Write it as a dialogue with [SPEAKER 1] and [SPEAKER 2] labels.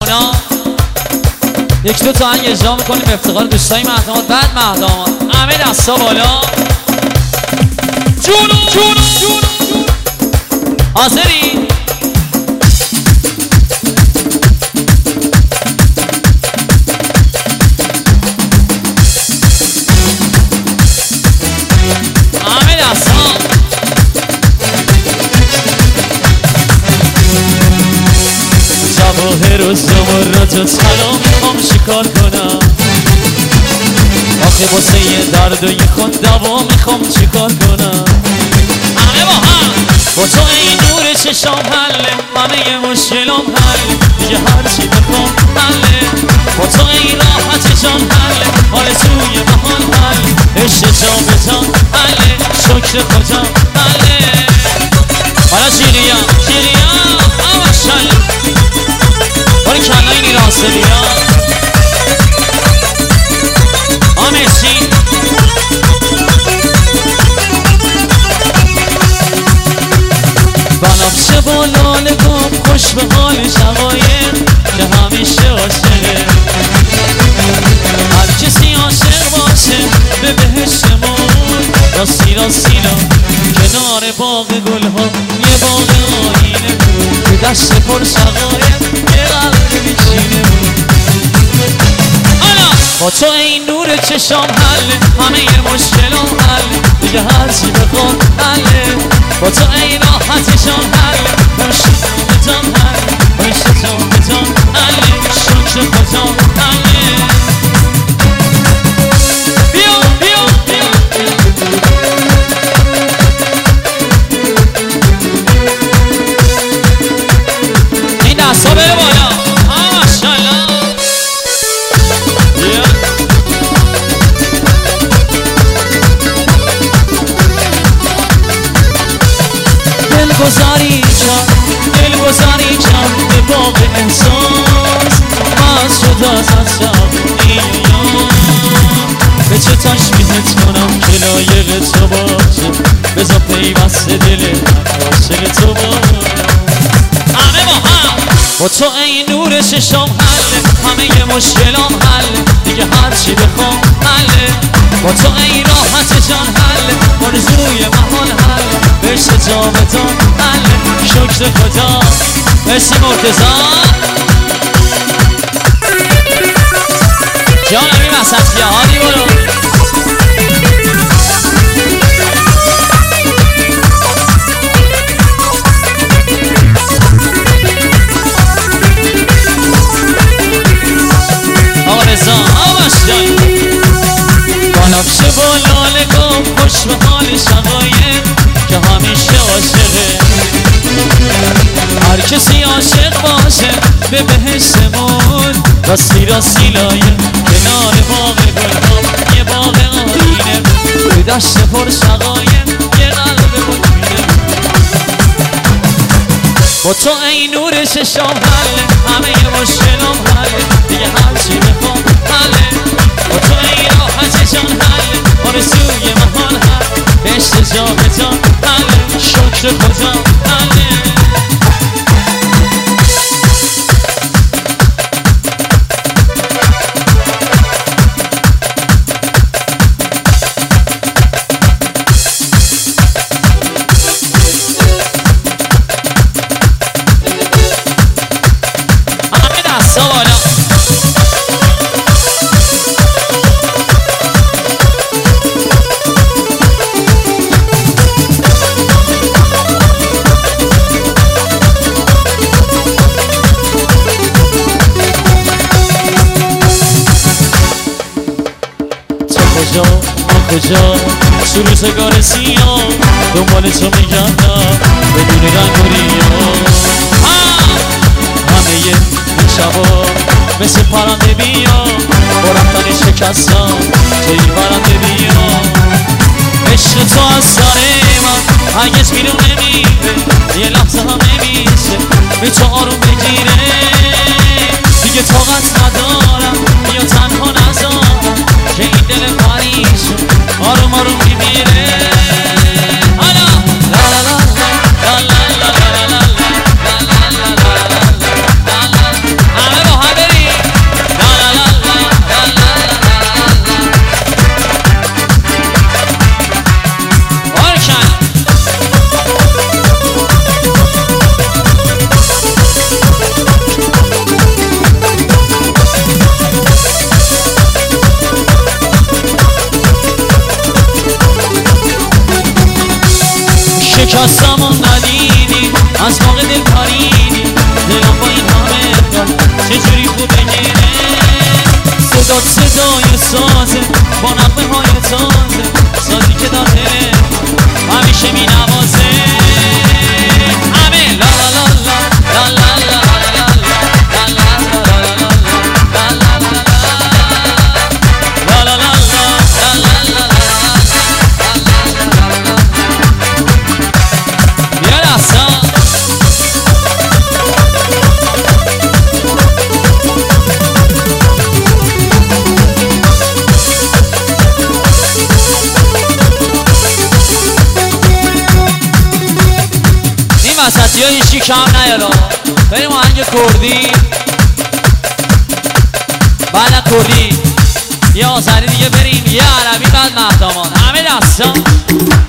[SPEAKER 1] اینا یک دو تا هنگ اجرا میکنیم به افتخار دوستای مهداماد. بعد مهداماد همه دستا بالا. جونو حاضری؟ همه دستا جواهر و زمرد و طلا میخوام شکار کنم. آخه واسه یه درد و یه خود دوا میخوام چیکار کنم. همه با هم با تو این نور چشام حله، همه مشکلام حله، دیگه هرچی بخوام حله. با تو این راحت جان حله، آرزوی بهان حله، عشق جان به جان حله، شکر خدا حله. حالا شیریا ماشالله باری کلای نیراسلیا آمرسی. بنفشه با لاله گم خوش به حال شقایق که همیشه عاشقه. هر کسی عاشق باشه به بهشتمون راستی کنار باغ گلها یه باغ آینه بود که دشت پر شقایق یه قلب بیچینه بود. با تو این نور چشام حله، همه یه مشکلام حله، دیگه هرچی بخوام حله. با تو این راحت جان حله، عشق جان حله، عشق جان حله، شکر خدا حله. بیا این دستا بره بالا. ماشالله دلگذاری کم به باغ احساس باز شد از شب به چه تشبیهت کنم که لایق تو باشه، بذار پیوست دل عاشق تو باشه. همه با هم با تو این نور چشام حله، همه ی مشکلام حله، دیگه هرچی بخوام حله. با تو این راحت جان حله، آرزوی محال حله، عشق جاودان حله، شکر خدا. مرسی مرتضی جان امین وسطیه هادی برو. آرزا آمشتن بنفشه با لاله گم خوش به حال شقایق که همیشه عاشقه. هر کسی عاشق باشه به بهشتمون راستی لایه کنار باغ گلها یه باغ آینه به دشت پر شقایق یه قلب بکنه. با تو این نور چشام حله، همه یه مشکلام حله، دیگه هرچی بخوام حله. با تو این راحت جان حله، آرزوی محال حله، عشق جاودان حله، شکر خدا حله. کجا تو روزگار سیاه دنبال تو میگردم بدون رنگ و ریا. همه این شبا مثل پرنده بیا با رفتن شکستم توی پرنده بیا. عشق تو از سر من هرگز بیرون نمیره، یه لحظه هم نمیشه به تو آروم بگیره. دیگه طاقت ندارم بیا تنها نذارم که این دل پریشون آروم آروم میمیره. همه با شکستمون ندیدی از موقع دل پریدی دلم با این همه کار چجوری خوب بگیره صدات صدای سازه با نغمه های تازه سازی که داره همیشه می نوازه همه لا لا لا لا لا لا وسطی ها هیچی کم نیالا بریم آهنگ کردی بعد کردی یه آذری دیگه بریم یه عربی بعد مهدامان همه دستان